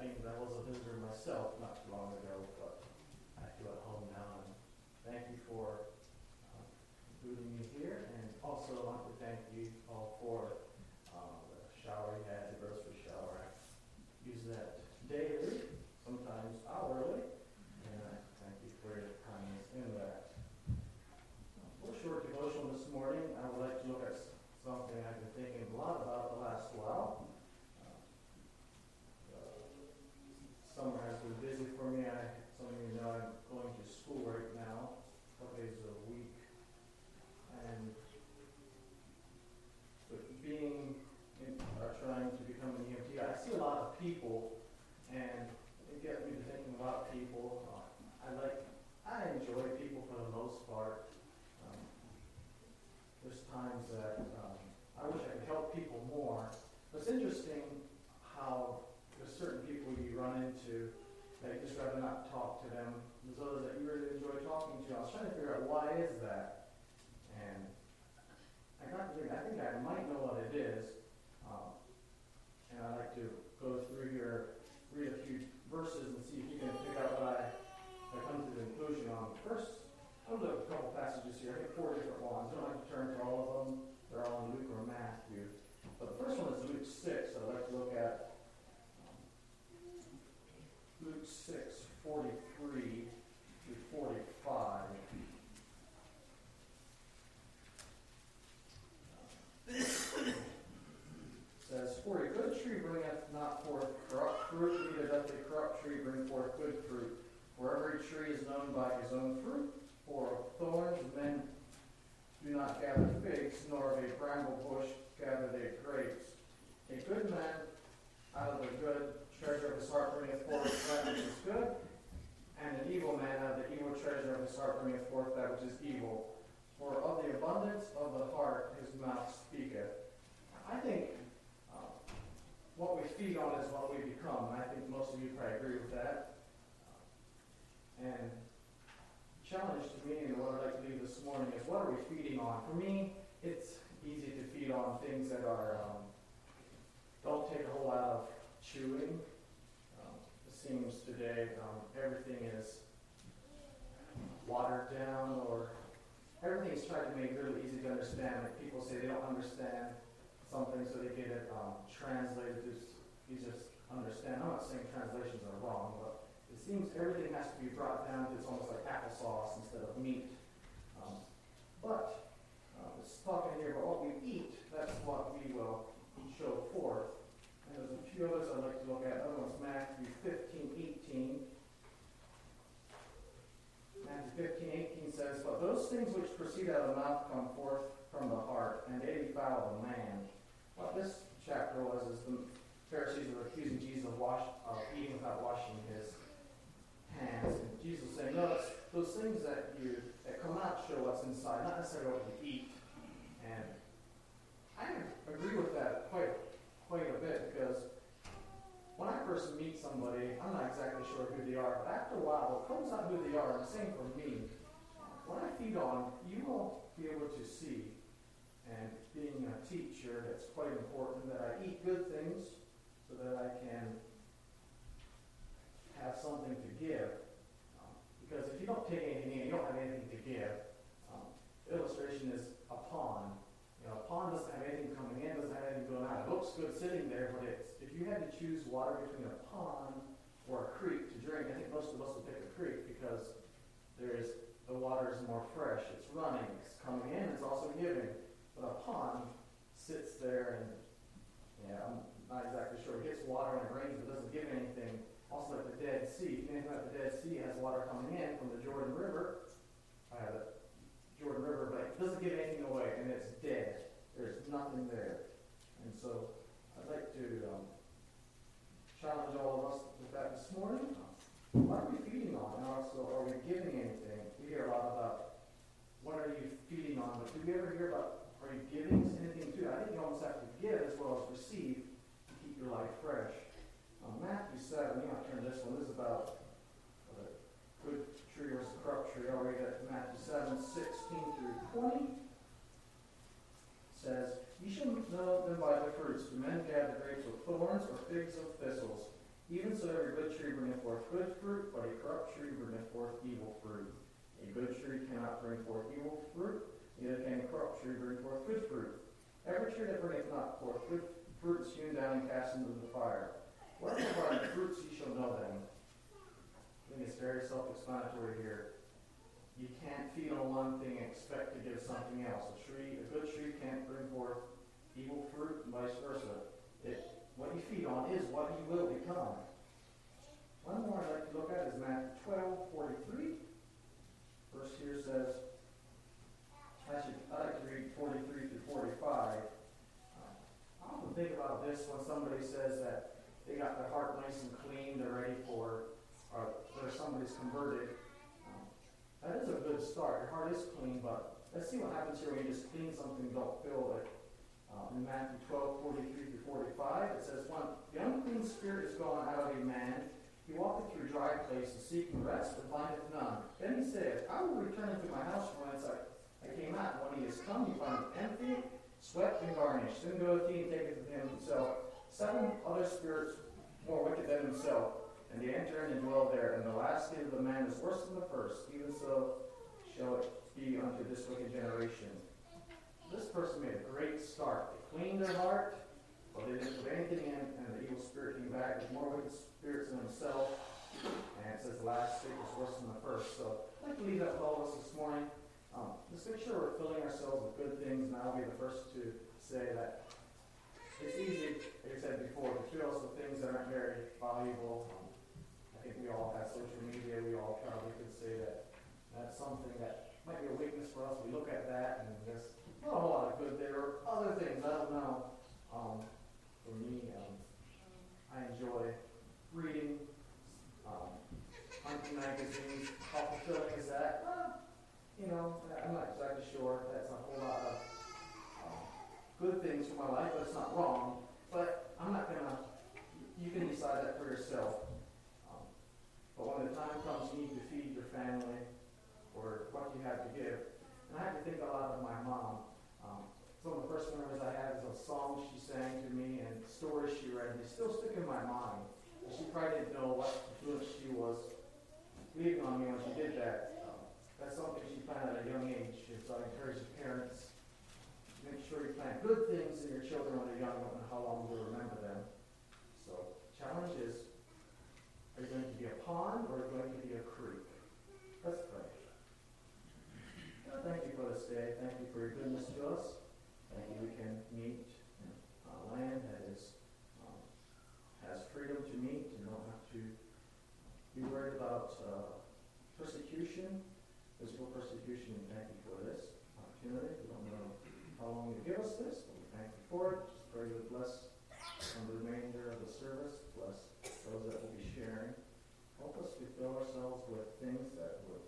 thanking that I was a visitor myself not too long ago, but I feel at home now. And thank you for including me here. And also I want to thank you all for the shower you had, the grocery shower. I use that daily, sometimes hourly, and I thank you for your kindness in that. For a short devotion this morning, I would like to look at something I've been thinking a lot about the last while. Summer has been busy for me. Some of you know I'm going to school right now, a couple days a week. And with trying to become an EMT, I see a lot of people, and it gets me to thinking about people. I enjoy people for the most part. There's times that I wish I could help people more. But it's interesting how there's certain people you run into that you just rather not talk to them. There's others that you really enjoy talking to. I was trying to figure out why is that. And I got to think, I think I might know what it is. And I'd like to go through here, read a few verses and see if you can figure out what I come to the conclusion on. First, I'll look at a couple passages here. I think 4 different ones. I don't like to turn to all of them. They're all in Luke or Matthew. But the first one is Luke 6. I'd like to look at Luke 6:43 through 45. It says, "For a good tree bringeth not forth corrupt fruit, neither doth a corrupt tree bring forth good fruit. For every tree is known by his own fruit. For of thorns men do not gather figs, nor of a bramble bush gather they grapes. A good man out of the good treasure of his heart bringeth forth that which is good, and an evil man out of the evil treasure of his heart bringeth forth that which is evil. For of the abundance of the heart his mouth speaketh." I think what we feed on is what we become. I think most of you probably agree with that. And the challenge to me, and what I'd like to do this morning, is what are we feeding on? For me, it's easy to feed on things that are don't take a whole lot of chewing. It seems today everything is watered down, or everything's tried to make it really easy to understand. Like people say they don't understand something, so they get it translated to easy to understand. I'm not saying translations are wrong, but it seems everything has to be brought down to it's almost like applesauce instead of meat. But it's talking here about what we eat. That's what we will show forth. And there's a few others I'd like to look at. Another one's Matthew 15:18. Matthew 15:18 says, "But those things which proceed out of the mouth come forth from the heart, and they defile the man." What this chapter was is the Pharisees were accusing Jesus of eating without washing his hands. And Jesus was saying, no, it's those things that come out show what's inside, not necessarily what you eat. And I agree with that quite a bit, because when I first meet somebody, I'm not exactly sure who they are, but after a while, what comes out who they are, and the same for me. When I feed on, you will be able to see. And being a teacher, it's quite important that I eat good things so that I can have something to give. Because if you don't take anything in, you don't have anything to give. The illustration is a pond. A pond doesn't have anything coming in, doesn't have anything going out. It looks good sitting there, but if you had to choose water between a pond or a creek to drink, I think most of us would pick a creek because the water is more fresh. It's running, it's coming in, it's also giving. But a pond sits there and, I'm not exactly sure. It gets water when it rains, but doesn't give anything. Also, like the Dead Sea. If you think about the Dead Sea, it has water coming in from the Jordan River. But it doesn't give anything away, and it's dead. There's nothing there. And so, I'd like to challenge all of us with that this morning. What are we feeding on? And also, are we giving anything? We hear a lot about what are you feeding on, but do we ever hear about, are you giving anything to? I think you almost have to give as well as receive to keep your life fresh. Matthew 7, you might turn this one. This is about a good tree versus a corrupt tree. I'll read that. Matthew 7, 16 through 20. It says, "Ye shall know them by their fruits. Do men gather grapes of thorns or figs of thistles? Even so, every good tree bringeth forth good fruit, but a corrupt tree bringeth forth evil fruit. A good tree cannot bring forth evil fruit, neither can a corrupt tree bring forth good fruit. Every tree that bringeth not forth good fruit is hewn down and cast into the fire. Wherefore by the fruits ye shall know them. I think it's very self-explanatory here. You can't feed on one thing and expect to give something else. A good tree can't bring forth evil fruit and vice versa. What you feed on is what you will become. One more I'd like to look at is Matthew 12:43. Verse here says, I'd like to read 43 through 45. I often think about this when somebody says that they got their heart nice and clean, they're ready for, or somebody's converted. That is a good start. Your heart is clean, but let's see what happens here when you just clean something, don't fill it. In Matthew 12:43 through 45, it says, when the unclean spirit is gone out of a man, he walketh through dry places, seeking rest, and findeth none. Then he saith, I will return into my house from whence I came out. When he is come, he findeth empty, swept, and garnished. Then goeth he and taketh with him himself 7 other spirits more wicked than himself, and they enter in and dwell there. And the last state of the man is worse than the first. Even so shall it be unto this wicked generation. This person made a great start. They cleaned their heart, but they didn't put anything in, and the evil spirit came back with more wicked spirits than himself. And it says the last state was worse than the first. So I'd like to leave that with all of us this morning. Just make sure we're filling ourselves with good things, and I'll be the first to say that it's easy, like I said before, to fill us with things that aren't very valuable. I think we all have social media. We all probably could say that that's something that might be a weakness for us. We look at that, and there's not a whole lot of good there. Or other things, I don't know. For me, I enjoy reading, hunting magazines. How fulfilling is that? I'm not exactly sure. That's a whole lot of good things for my life, but it's not wrong. But I'm not going to, you can decide that for yourself. But when the time comes, you need to feed your family or what you have to give. And I have to think a lot of my mom. Some of the first memories I have is of songs she sang to me and stories she read. They still stick in my mind. And she probably didn't know what influence she was leaving on me when she did that. That's something she planned at a young age. And so I encourage the parents to make sure you plant good things in your children when they're young. You don't know how long you'll remember them. So the challenge is, are you going to be a pond or are you going to be a creek? Let's pray. God, thank you for this day. Thank you for your goodness to us. Thank you we can meet in a land that has freedom to meet and don't have to be worried about persecution, physical persecution. And thank you for this opportunity. We don't know how long you give us this, but we thank you for it. Just pray you would bless the remainder of the service. Bless those that will be sharing. Help us to fill ourselves with things that would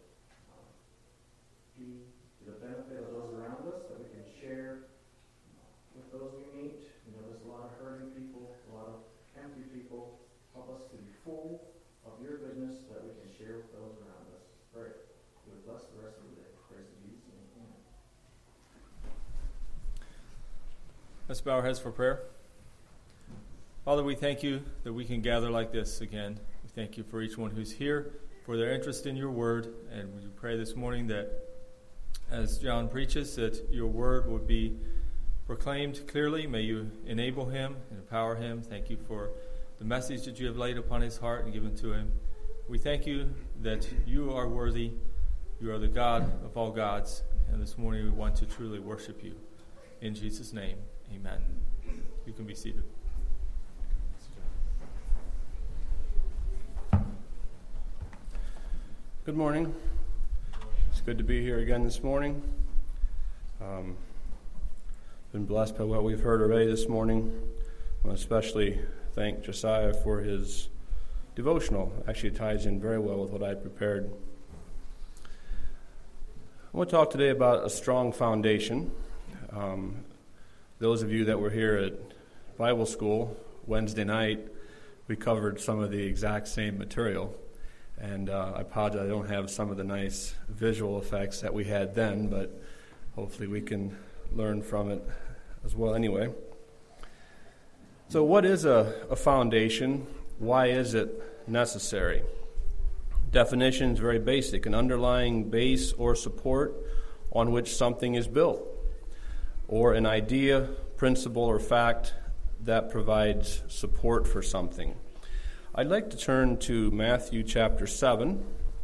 be to the benefit of those around us, that we can share with those we meet. There's a lot of hurting people, a lot of empty people. Help us to be full of your goodness that we can share with those around us. Pray. You would bless the rest of the day. Praise Jesus' name. Amen. Let's bow our heads for prayer. Father, we thank you that we can gather like this again. We thank you for each one who's here, for their interest in your word. And we pray this morning that as John preaches, that your word would be proclaimed clearly. May you enable him and empower him. Thank you for the message that you have laid upon his heart and given to him. We thank you that you are worthy. You are the God of all gods. And this morning we want to truly worship you. In Jesus' name, amen. You can be seated. Good morning. It's good to be here again this morning. Been blessed by what we've heard already this morning. I want to especially thank Josiah for his devotional. Actually, it ties in very well with what I prepared. I want to talk today about a strong foundation. Those of you that were here at Bible school Wednesday night, we covered some of the exact same material. And I apologize, I don't have some of the nice visual effects that we had then, but hopefully we can learn from it as well anyway. So what is a foundation? why is it necessary? Definition is very basic, an underlying base or support on which something is built, or an idea, principle, or fact that provides support for something. I'd like to turn to Matthew chapter 7.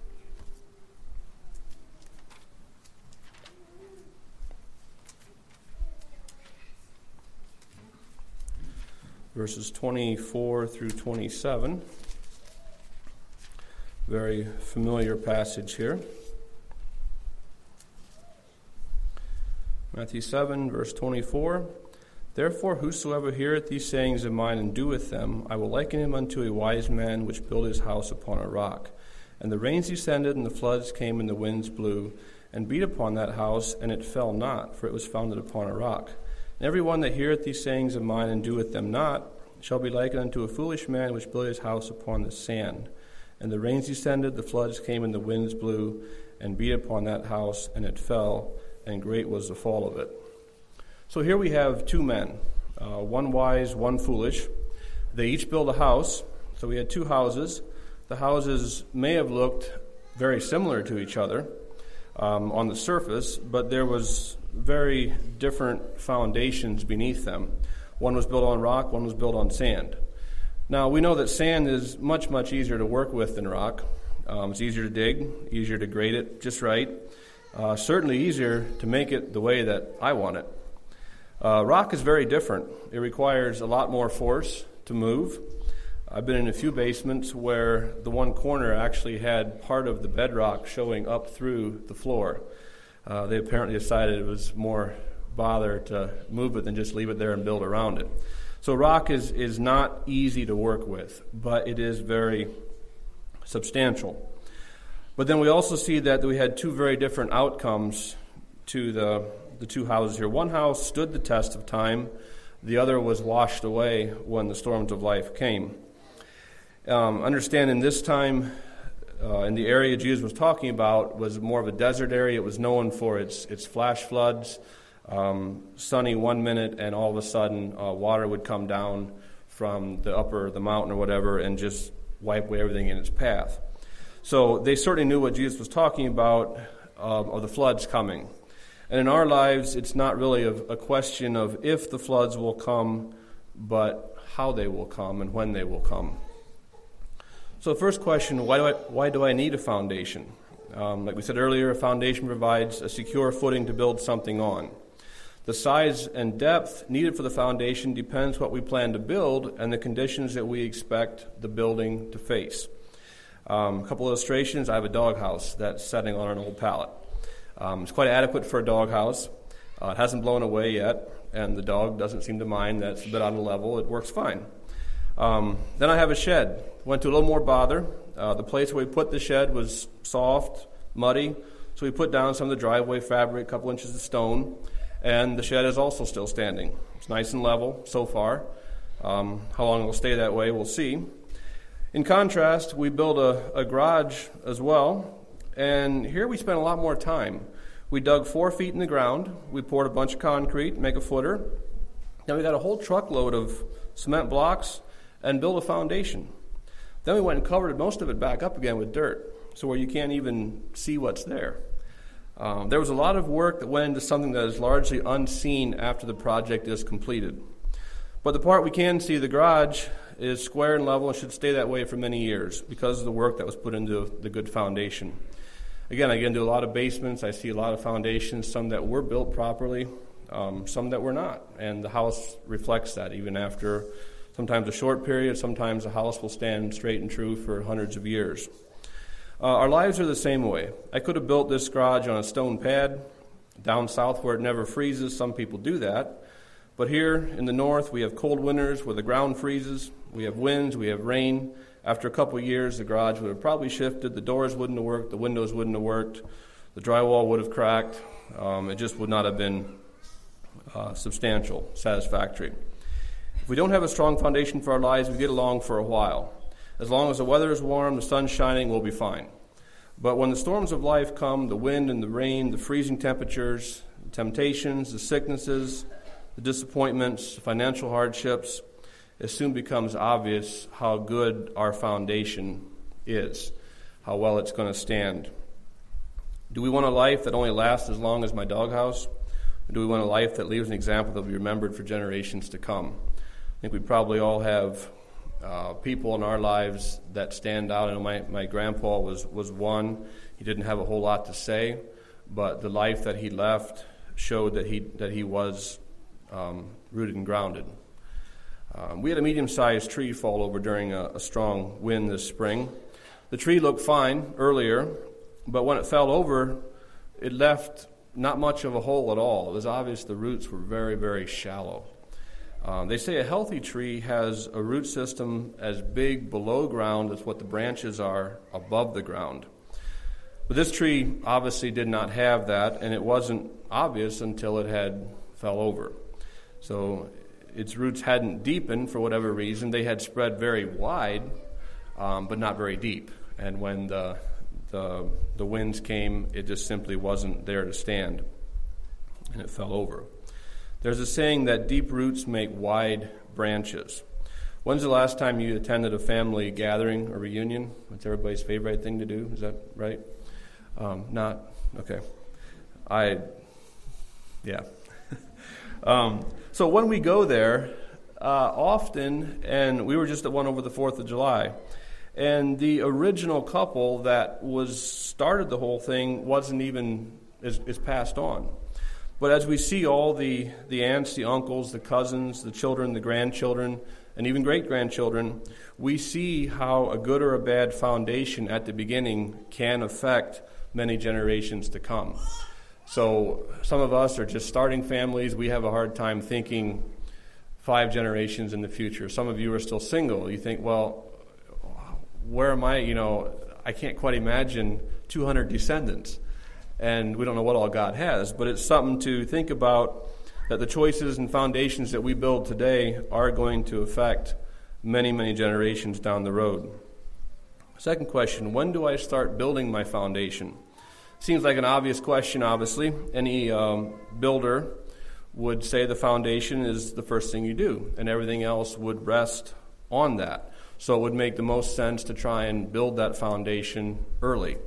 Verses 24 through 27. Very familiar passage here. Matthew 7, verse 24. Therefore, whosoever heareth these sayings of mine and doeth them, I will liken him unto a wise man which built his house upon a rock. And the rains descended, and the floods came, and the winds blew, and beat upon that house, and it fell not, for it was founded upon a rock. And every one that heareth these sayings of mine and doeth them not shall be likened unto a foolish man which built his house upon the sand. And the rains descended, the floods came, and the winds blew, and beat upon that house, and it fell, and great was the fall of it. So here we have two men, one wise, one foolish. They each built a house. So we had two houses. The houses may have looked very similar to each other on the surface, but there was very different foundations beneath them. One was built on rock, one was built on sand. Now, we know that sand is much, much easier to work with than rock. It's easier to dig, easier to grade it just right. Certainly easier to make it the way that I want it. Rock is very different. It requires a lot more force to move. I've been in a few basements where the one corner actually had part of the bedrock showing up through the floor. They apparently decided it was more bother to move it than just leave it there and build around it. So rock is not easy to work with, but it is very substantial. But then we also see that we had two very different outcomes to the two houses here. One house stood the test of time. The other was washed away when the storms of life came. Understand in this time, in the area Jesus was talking about, was more of a desert area. It was known for its flash floods. Sunny 1 minute, and all of a sudden water would come down from the mountain or whatever and just wipe away everything in its path. So they certainly knew what Jesus was talking about of the floods coming. And in our lives, it's not really a question of if the floods will come, but how they will come and when they will come. So the first question, why do I need a foundation? Like we said earlier, a foundation provides a secure footing to build something on. The size and depth needed for the foundation depends what we plan to build and the conditions that we expect the building to face. A couple illustrations. I have a doghouse that's setting on an old pallet. It's quite adequate for a doghouse. It hasn't blown away yet, and the dog doesn't seem to mind. That's a bit on the level. It works fine. Then I have a shed. Went to a little more bother. The place where we put the shed was soft, muddy, so we put down some of the driveway fabric, a couple inches of stone, and the shed is also still standing. It's nice and level so far. How long it will stay that way, we'll see. In contrast, we built a garage as well, and here we spent a lot more time. We dug 4 feet in the ground. We poured a bunch of concrete, make a footer. Then we got a whole truckload of cement blocks and built a foundation. Then we went and covered most of it back up again with dirt, so where you can't even see what's there. There was a lot of work that went into something that is largely unseen after the project is completed. But the part we can see, the garage, is square and level and should stay that way for many years because of the work that was put into the good foundation. Again, I get into a lot of basements. I see a lot of foundations, some that were built properly, some that were not. And the house reflects that even after sometimes a short period. Sometimes the house will stand straight and true for hundreds of years. Our lives are the same way. I could have built this garage on a stone pad. Down south where it never freezes, some people do that. But here in the north, we have cold winters where the ground freezes. We have winds, we have rain. After a couple of years, the garage would have probably shifted. The doors wouldn't have worked. The windows wouldn't have worked. The drywall would have cracked. It just would not have been substantial, satisfactory. If we don't have a strong foundation for our lives, we get along for a while. As long as the weather is warm, the sun's shining, we'll be fine. But when the storms of life come, the wind and the rain, the freezing temperatures, the temptations, the sicknesses, the disappointments, the financial hardships, it soon becomes obvious how good our foundation is, how well it's going to stand. Do we want a life that only lasts as long as my doghouse? Or do we want a life that leaves an example that will be remembered for generations to come? I think we probably all have people in our lives that stand out. I know my grandpa was one. He didn't have a whole lot to say, but the life that he left showed that he was rooted and grounded. We had a medium-sized tree fall over during a strong wind this spring. The tree looked fine earlier, but when it fell over, it left not much of a hole at all. It was obvious the roots were very, very shallow. They say a healthy tree has a root system as big below ground as what the branches are above the ground. But this tree obviously did not have that, and it wasn't obvious until it had fell over. So its roots hadn't deepened for whatever reason. They had spread very wide, but not very deep. And when the winds came, it just simply wasn't there to stand, and it fell over. There's a saying that deep roots make wide branches. When's the last time you attended a family gathering or reunion? It's everybody's favorite thing to do. Is that right? Not? Okay. Yeah. So when we go there, often, and we were just at one over the 4th of July, and the original couple that started the whole thing wasn't even, is passed on. But as we see all the aunts, the uncles, the cousins, the children, the grandchildren, and even great-grandchildren, we see how a good or a bad foundation at the beginning can affect many generations to come. So some of us are just starting families. We have a hard time thinking 5 generations in the future. Some of you are still single. You think, well, where am I? I can't quite imagine 200 descendants. And we don't know what all God has. But it's something to think about, that the choices and foundations that we build today are going to affect many, many generations down the road. Second question, when do I start building my foundation? Seems like an obvious question, obviously. Any builder would say the foundation is the first thing you do, and everything else would rest on that. So it would make the most sense to try and build that foundation early.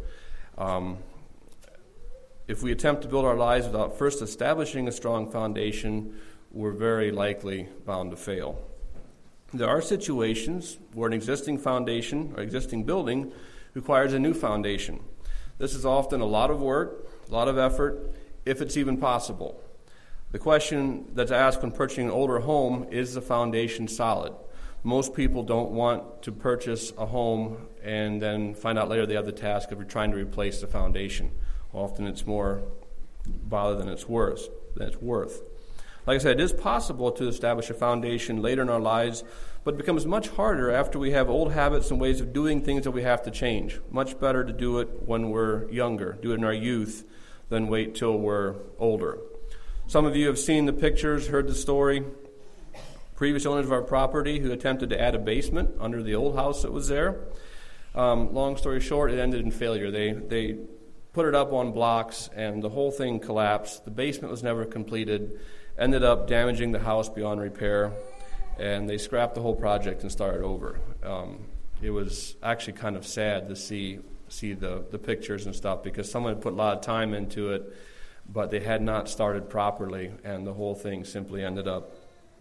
If we attempt to build our lives without first establishing a strong foundation, we're very likely bound to fail. There are situations where an existing foundation or existing building requires a new foundation. This is often a lot of work, a lot of effort, if it's even possible. The question that's asked when purchasing an older home, is the foundation solid? Most people don't want to purchase a home and then find out later they have the task of trying to replace the foundation. Often it's more bother than it's worth. Like I said, it is possible to establish a foundation later in our lives, but it becomes much harder after we have old habits and ways of doing things that we have to change. Much better to do it when we're younger, do it in our youth, than wait till we're older. Some of you have seen the pictures, heard the story. Previous owners of our property who attempted to add a basement under the old house that was there. Long story short, it ended in failure. They put it up on blocks, and the whole thing collapsed. The basement was never completed, ended up damaging the house beyond repair, and they scrapped the whole project and started over. It was actually kind of sad to see the pictures and stuff, because someone had put a lot of time into it, but they had not started properly, and the whole thing simply ended up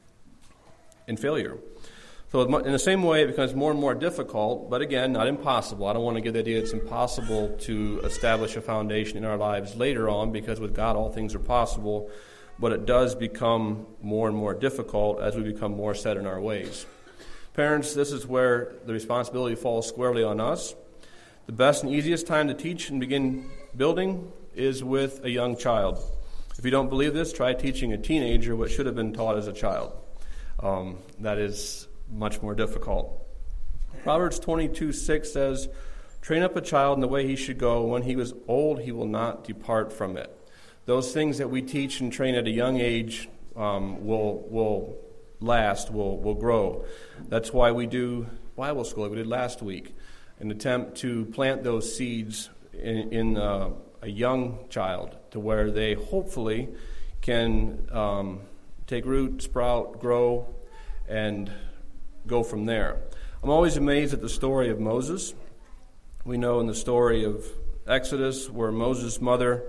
in failure. So in the same way, it becomes more and more difficult, but again, not impossible. I don't want to give the idea it's impossible to establish a foundation in our lives later on, because with God all things are possible, but it does become more and more difficult as we become more set in our ways. Parents, this is where the responsibility falls squarely on us. The best and easiest time to teach and begin building is with a young child. If you don't believe this, try teaching a teenager what should have been taught as a child. That is much more difficult. Proverbs 22:6 says, "Train up a child in the way he should go. When he is old, he will not depart from it." Those things that we teach and train at a young age will last, will grow. That's why we do Bible school, like we did last week, an attempt to plant those seeds in a young child to where they hopefully can take root, sprout, grow, and go from there. I'm always amazed at the story of Moses. We know in the story of Exodus where Moses' mother,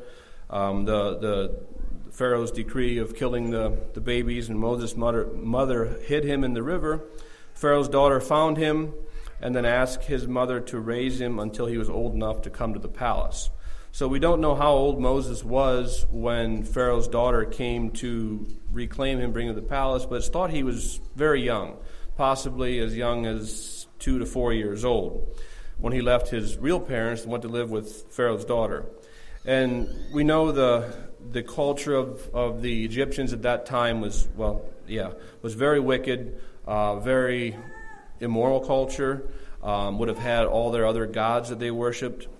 the Pharaoh's decree of killing the babies, and Moses' mother hid him in the river. Pharaoh's daughter found him and then asked his mother to raise him until he was old enough to come to the palace. So we don't know how old Moses was when Pharaoh's daughter came to reclaim him, bring him to the palace, but it's thought he was very young, possibly as young as 2 to 4 years old, when he left his real parents and went to live with Pharaoh's daughter. And we know the culture of the Egyptians at that time was very wicked, very immoral culture, would have had all their other gods that they worshipped.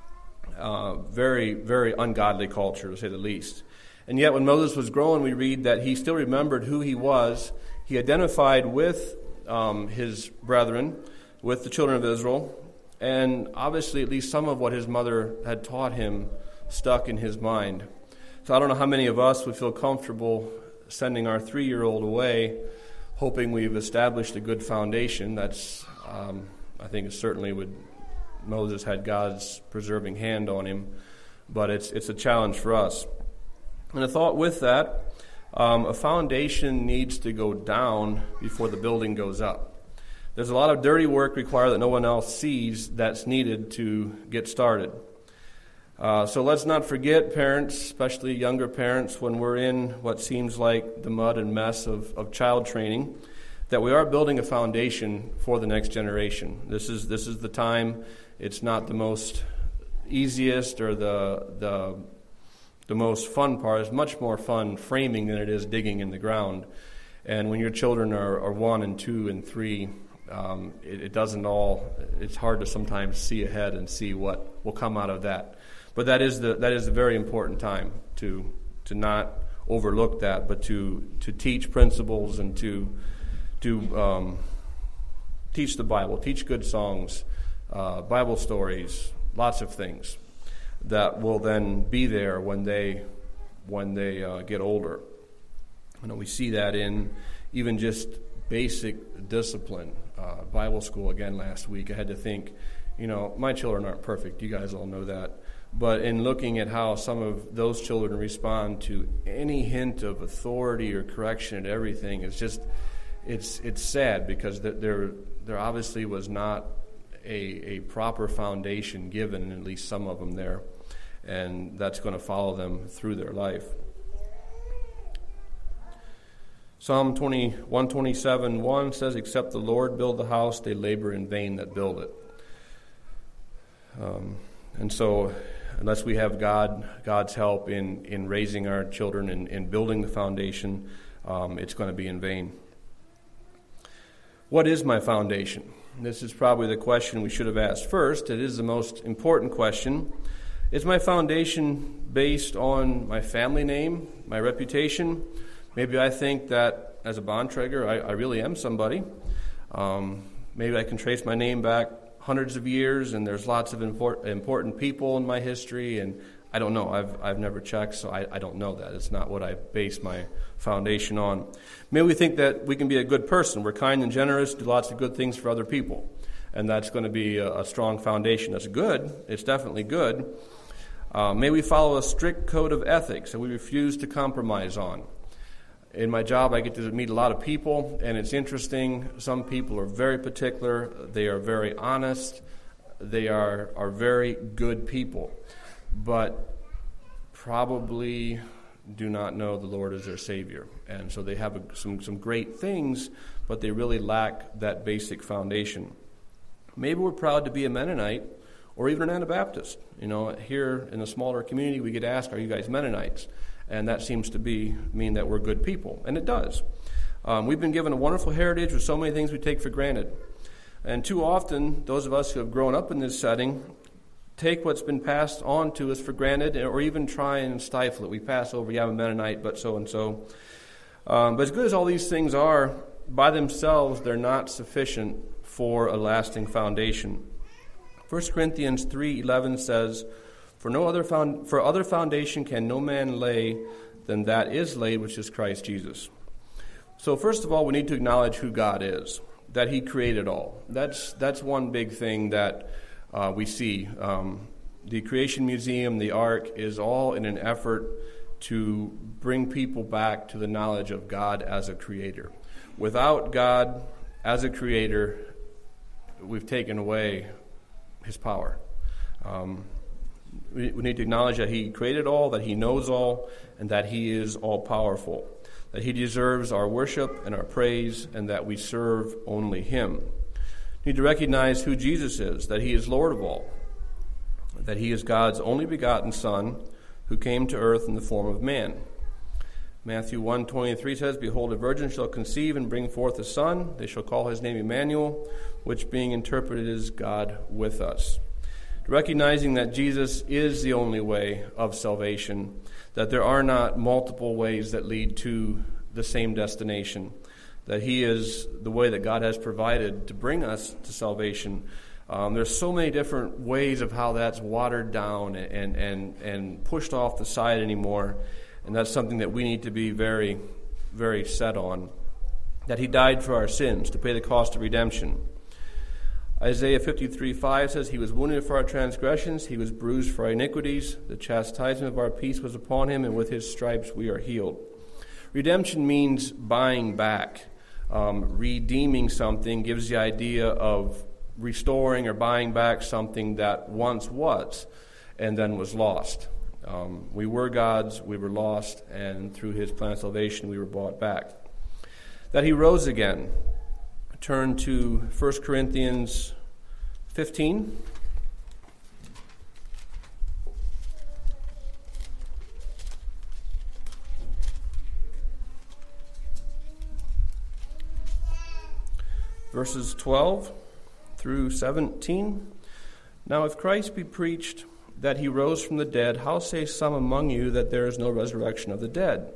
Very, very ungodly culture, to say the least. And yet when Moses was growing, we read that he still remembered who he was. He identified with his brethren, with the children of Israel, and obviously at least some of what his mother had taught him stuck in his mind. So I don't know how many of us would feel comfortable sending our 3-year-old away, hoping we've established a good foundation. That's, I think it certainly would. Moses had God's preserving hand on him, but it's a challenge for us. And I thought with that, a foundation needs to go down before the building goes up. There's a lot of dirty work required that no one else sees that's needed to get started. So let's not forget, parents, especially younger parents, when we're in what seems like the mud and mess of child training, that we are building a foundation for the next generation. This is the time. It's not the most easiest or the most fun part. It's much more fun framing than it is digging in the ground. And when your children are 1 and 2 and 3, it's hard to sometimes see ahead and see what will come out of that. But that is a very important time to not overlook that, but to teach principles and to teach the Bible, teach good songs, Bible stories, lots of things that will then be there when they get older. You know, we see that in even just basic discipline. Bible school again last week. I had to think, my children aren't perfect. You guys all know that. But in looking at how some of those children respond to any hint of authority or correction and everything, it's sad because there obviously was not a proper foundation given, at least some of them there, and that's going to follow them through their life. Psalm 127:1 says, "Except the Lord build the house, they labor in vain that build it." And so, unless we have God's help in raising our children and in building the foundation, it's going to be in vain. What is my foundation? This is probably the question we should have asked first. It is the most important question. Is my foundation based on my family name, my reputation? Maybe I think that as a Bontrager, I really am somebody. Maybe I can trace my name back hundreds of years, and there's lots of important people in my history, and I don't know. I've never checked, so I don't know that. It's not what I base my foundation on. Maybe we think that we can be a good person. We're kind and generous, do lots of good things for other people, and that's going to be a strong foundation. That's good. It's definitely good. May we follow a strict code of ethics that we refuse to compromise on. In my job, I get to meet a lot of people, and it's interesting. Some people are very particular. They are very honest. They are very good people, but probably do not know the Lord as their Savior. And so they have some great things, but they really lack that basic foundation. Maybe we're proud to be a Mennonite or even an Anabaptist. Here in a smaller community, we get asked, "Are you guys Mennonites?" And that seems to mean that we're good people. And it does. We've been given a wonderful heritage with so many things we take for granted. And too often, those of us who have grown up in this setting take what's been passed on to us for granted, or even try and stifle it. We pass over, I'm a Mennonite, but so-and-so. But as good as all these things are, by themselves, they're not sufficient for a lasting foundation. 1 Corinthians 3:11 says, For other foundation can no man lay than that is laid, which is Christ Jesus. So first of all, we need to acknowledge who God is. that he created all. That's one big thing that we see. The Creation Museum, the Ark, is all in an effort to bring people back to the knowledge of God as a creator. Without God as a creator, we've taken away his power. We need to acknowledge that he created all, that he knows all, and that he is all-powerful, that he deserves our worship and our praise, and that we serve only him. We need to recognize who Jesus is, that he is Lord of all, that he is God's only begotten Son who came to earth in the form of man. Matthew 1:23 says, "Behold, a virgin shall conceive and bring forth a son. They shall call his name Emmanuel," which being interpreted is God with us. Recognizing that Jesus is the only way of salvation, that there are not multiple ways that lead to the same destination, that he is the way that God has provided to bring us to salvation. There's so many different ways of how that's watered down and pushed off the side anymore, and that's something that we need to be very, very set on, that he died for our sins to pay the cost of redemption. Isaiah 53:5 says, "He was wounded for our transgressions, he was bruised for our iniquities. The chastisement of our peace was upon him, and with his stripes we are healed." Redemption means buying back. Redeeming something gives the idea of restoring or buying back something that once was and then was lost. We were God's, we were lost, and through his plan of salvation we were bought back. That he rose again. Turn to 1 Corinthians 15. Verses 12 through 17. "Now if Christ be preached that he rose from the dead, how say some among you that there is no resurrection of the dead?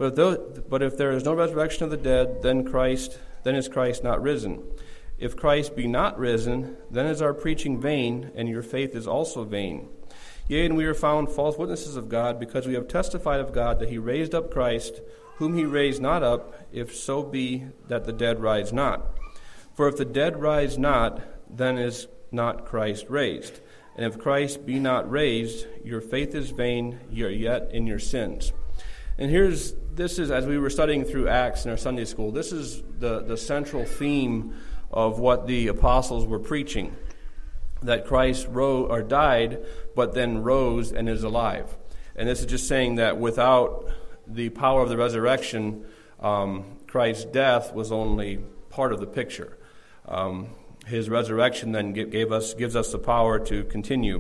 But if there is no resurrection of the dead, then is Christ not risen? If Christ be not risen, then is our preaching vain, and your faith is also vain. Yea, and we are found false witnesses of God, because we have testified of God that he raised up Christ, whom he raised not up, if so be that the dead rise not. For if the dead rise not, then is not Christ raised. And if Christ be not raised, your faith is vain, ye are yet in your sins." And this is, as we were studying through Acts in our Sunday school, this is the central theme of what the apostles were preaching, that Christ died, but then rose and is alive. And this is just saying that without the power of the resurrection, Christ's death was only part of the picture. His resurrection then gives us the power to continue.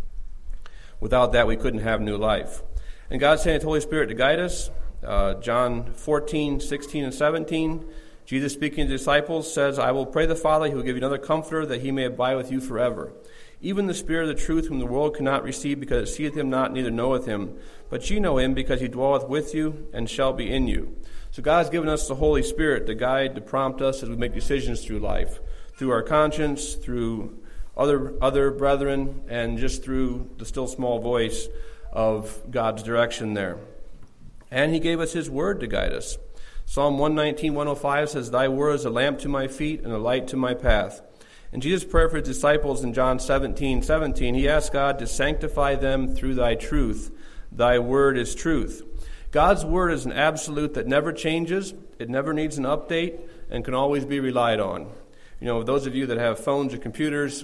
Without that, we couldn't have new life. And God sent the Holy Spirit to guide us. John 14:16 and 17, Jesus speaking to the disciples says, "I will pray the Father, he will give you another comforter, that he may abide with you forever. Even the Spirit of the truth, whom the world cannot receive, because it seeth him not, neither knoweth him. But ye know him, because he dwelleth with you, and shall be in you." So God has given us the Holy Spirit to guide, to prompt us as we make decisions through life, through our conscience, through other brethren, and just through the still small voice of God's direction there. And he gave us his word to guide us. Psalm 119:105 says, "Thy word is a lamp to my feet and a light to my path." And Jesus' prayer for his disciples in John 17:17, he asked God to sanctify them through thy truth. Thy word is truth. God's word is an absolute that never changes, it never needs an update, and can always be relied on. You know, those of you that have phones or computers,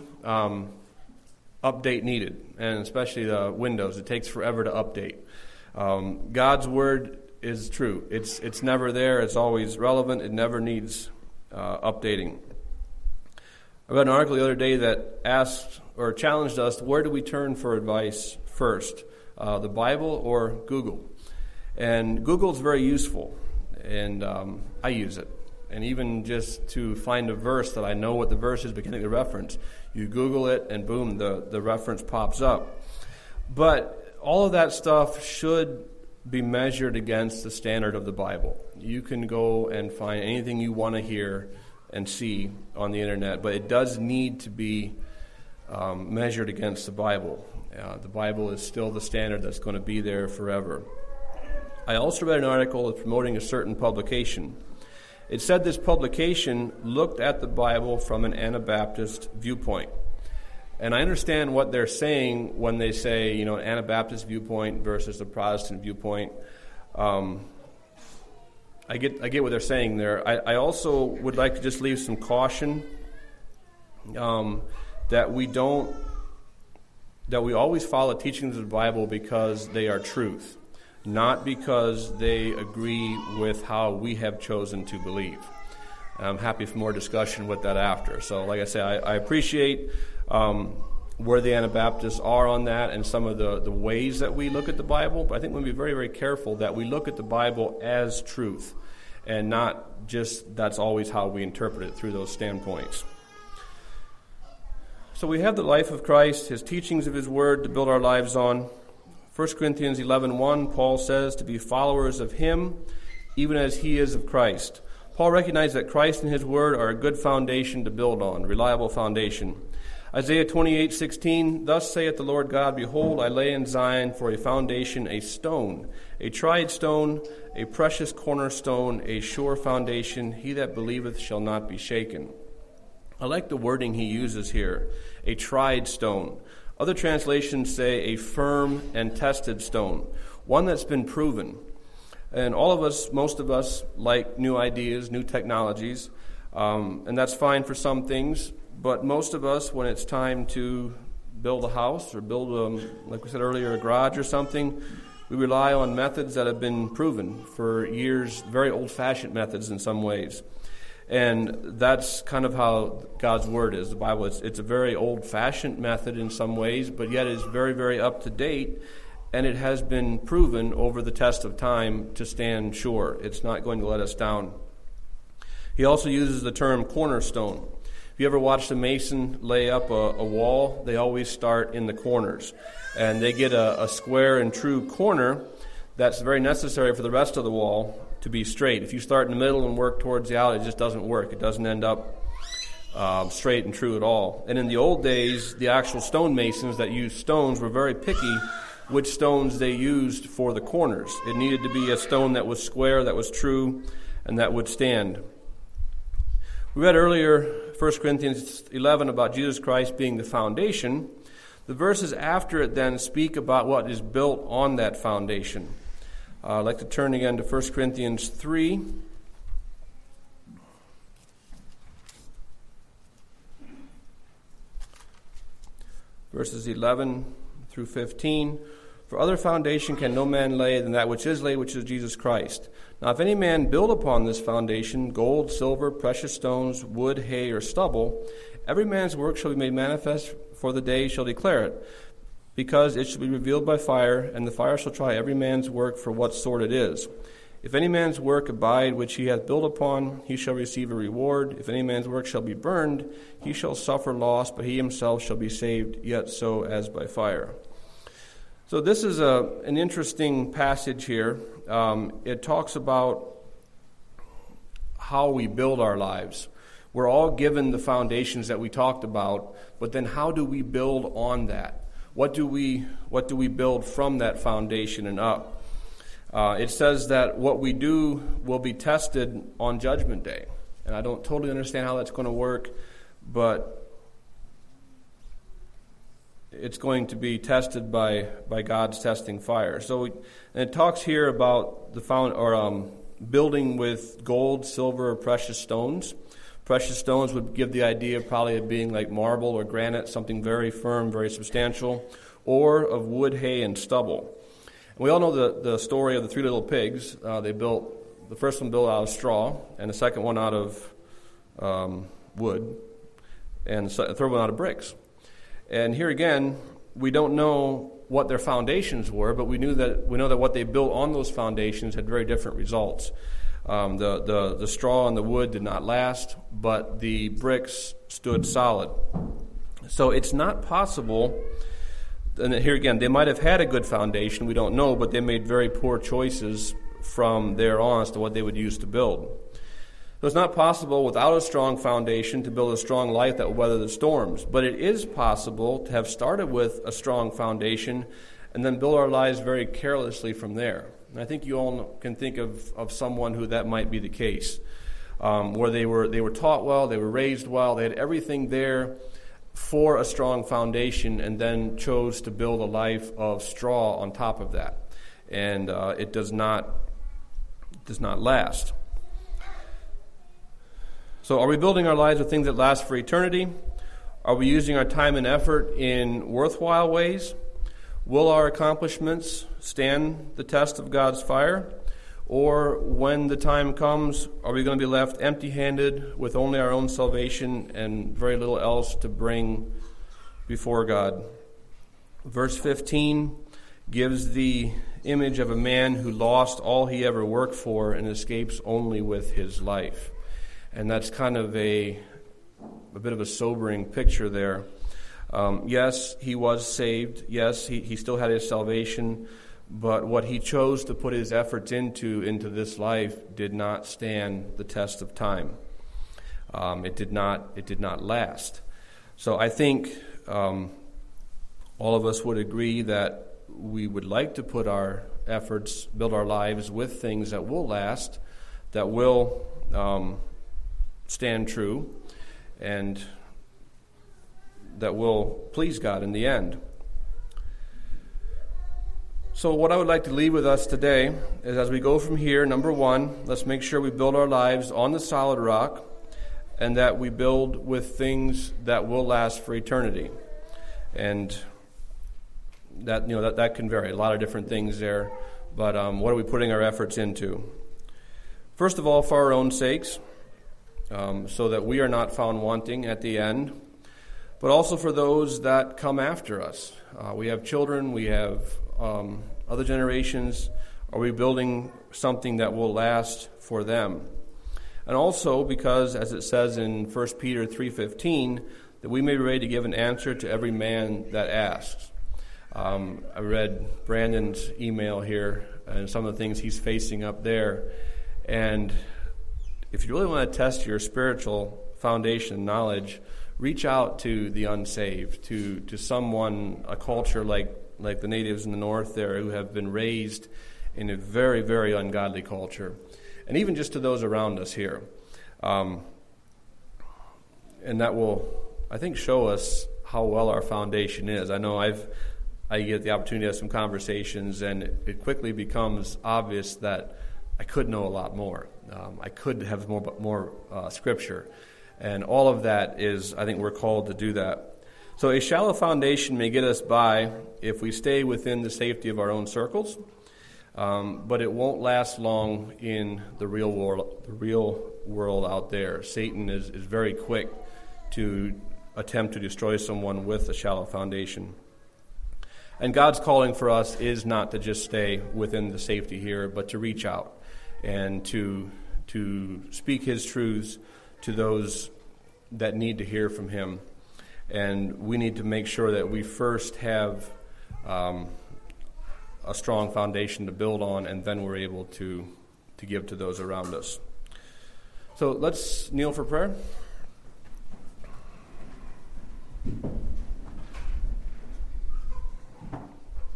update needed, and especially the Windows, it takes forever to update. God's word is true. It's never there. It's always relevant. It never needs updating. I read an article the other day that asked or challenged us, where do we turn for advice first, the Bible or Google? And Google's very useful, and I use it. And even just to find a verse that I know what the verse is beginning to reference, you Google it, and boom, the reference pops up. But all of that stuff should be measured against the standard of the Bible. You can go and find anything you want to hear and see on the internet, but it does need to be measured against the Bible. The Bible is still the standard that's going to be there forever. I also read an article promoting a certain publication. It said this publication looked at the Bible from an Anabaptist viewpoint. And I understand what they're saying when they say, an Anabaptist viewpoint versus a Protestant viewpoint. I get what they're saying there. I also would like to just leave some caution that we always follow teachings of the Bible because they are truth, not because they agree with how we have chosen to believe. I'm happy for more discussion with that after. So like I say, I appreciate where the Anabaptists are on that and some of the ways that we look at the Bible, but I think we'll be very, very careful that we look at the Bible as truth and not just that's always how we interpret it through those standpoints. So we have the life of Christ, his teachings of his word to build our lives on. 1 Corinthians 11:1, Paul says to be followers of him, even as he is of Christ. Paul recognized that Christ and his word are a good foundation to build on, reliable foundation. Isaiah 28:16, thus saith the Lord God, behold, I lay in Zion for a foundation a stone, a tried stone, a precious cornerstone, a sure foundation. He that believeth shall not be shaken. I like the wording he uses here, a tried stone. Other translations say a firm and tested stone, one that's been proven. And all of us, most of us, like new ideas, new technologies, and that's fine for some things. But most of us, when it's time to build a house or build, like we said earlier, a garage or something, we rely on methods that have been proven for years, very old-fashioned methods in some ways. And that's kind of how God's Word is. The Bible, it's a very old-fashioned method in some ways, but yet is very, very up-to-date, and it has been proven over the test of time to stand sure. It's not going to let us down. He also uses the term cornerstone. If you ever watched a mason lay up a wall, they always start in the corners. And they get a square and true corner that's very necessary for the rest of the wall to be straight. If you start in the middle and work towards the out, it just doesn't work. It doesn't end up straight and true at all. And in the old days, the actual stonemasons that used stones were very picky which stones they used for the corners. It needed to be a stone that was square, that was true, and that would stand. We read earlier 1 Corinthians 11 about Jesus Christ being the foundation. The verses after it then speak about what is built on that foundation. I'd like to turn again to 1 Corinthians 3. Verses 11 through 15. For other foundation can no man lay than that which is laid, which is Jesus Christ. Now if any man build upon this foundation gold, silver, precious stones, wood, hay, or stubble, every man's work shall be made manifest, for the day shall declare it, because it shall be revealed by fire, and the fire shall try every man's work for what sort it is. If any man's work abide which he hath built upon, he shall receive a reward. If any man's work shall be burned, he shall suffer loss, but he himself shall be saved, yet so as by fire. So this is an interesting passage here. It talks about how we build our lives. We're all given the foundations that we talked about, but then how do we build on that? What do we build from that foundation and up? It says that what we do will be tested on Judgment Day. And I don't totally understand how that's going to work, but it's going to be tested by God's testing fire. So it talks here about building with gold, silver, or precious stones. Precious stones would give the idea probably of being like marble or granite, something very firm, very substantial, or of wood, hay, and stubble. And we all know the story of the three little pigs. The first one built out of straw, and the second one out of wood, and the third one out of bricks. And here again, we don't know what their foundations were, but we know that what they built on those foundations had very different results. The straw and the wood did not last, but the bricks stood solid. So it's not possible, and here again, they might have had a good foundation, we don't know, but they made very poor choices from there on as to what they would use to build. So it's not possible without a strong foundation to build a strong life that will weather the storms. But it is possible to have started with a strong foundation and then build our lives very carelessly from there. And I think you all can think of someone who that might be the case. where they were taught well, they were raised well, they had everything there for a strong foundation, and then chose to build a life of straw on top of that. And it does not last. So are we building our lives with things that last for eternity? Are we using our time and effort in worthwhile ways? Will our accomplishments stand the test of God's fire? Or when the time comes, are we going to be left empty-handed with only our own salvation and very little else to bring before God? Verse 15 gives the image of a man who lost all he ever worked for and escapes only with his life. And that's kind of a bit of a sobering picture there. Yes, he was saved. Yes, he still had his salvation. But what he chose to put his efforts into this life did not stand the test of time. It did not last. So I think all of us would agree that we would like to put our efforts, build our lives with things that will last, that will stand true, and that will please God in the end. So what I would like to leave with us today is, as we go from here, number one, let's make sure we build our lives on the solid rock, and that we build with things that will last for eternity. And that can vary. A lot of different things there. But what are we putting our efforts into? First of all, for our own sakes, so that we are not found wanting at the end, but also for those that come after us. We have children, we have other generations. Are we building something that will last for them? And also because, as it says in 1 Peter 3:15, that we may be ready to give an answer to every man that asks. I read Brandon's email here and some of the things he's facing up there. And if you really want to test your spiritual foundation knowledge, reach out to the unsaved, to someone, a culture like the natives in the north there who have been raised in a very, very ungodly culture. And even just to those around us here. And that will, I think, show us how well our foundation is. I know I get the opportunity to have some conversations, and it quickly becomes obvious that I could know a lot more. I could have more scripture. And all of that is, I think we're called to do that. So a shallow foundation may get us by if we stay within the safety of our own circles, but it won't last long in the real world out there. Satan is very quick to attempt to destroy someone with a shallow foundation. And God's calling for us is not to just stay within the safety here, but to reach out and to speak His truths to those that need to hear from Him. And we need to make sure that we first have a strong foundation to build on, and then we're able to give to those around us. So let's kneel for prayer.